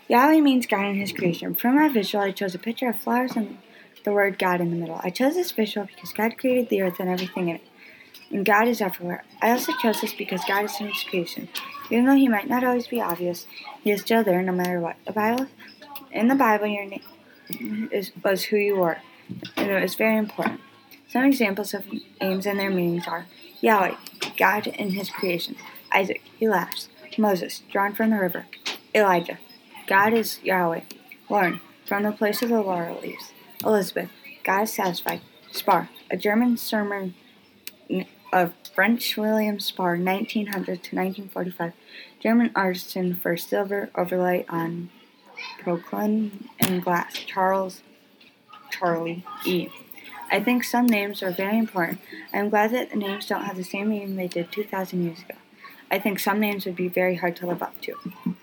Yahweh means God and His creation. For my visual, I chose a picture of flowers and the word God in the middle. I chose this visual because God created the earth and everything in it, and God is everywhere. I also chose this because God is in His creation. Even though He might not always be obvious, He is still there no matter what. In the Bible, your name was who you were, and it was very important. Some examples of names and their meanings are Yahweh, God in His creation; Isaac, He laughs; Moses, drawn from the river; Elijah, God is Yahweh; Lauren, from the place of the laurel leaves; Elizabeth, God is satisfied; Spar, a German sermon of French William Spar, 1900 to 1945, German artisan for silver overlay on porcelain and glass, Charlie E. I think some names are very important. I am glad that the names don't have the same meaning they did 2,000 years ago. I think some names would be very hard to live up to.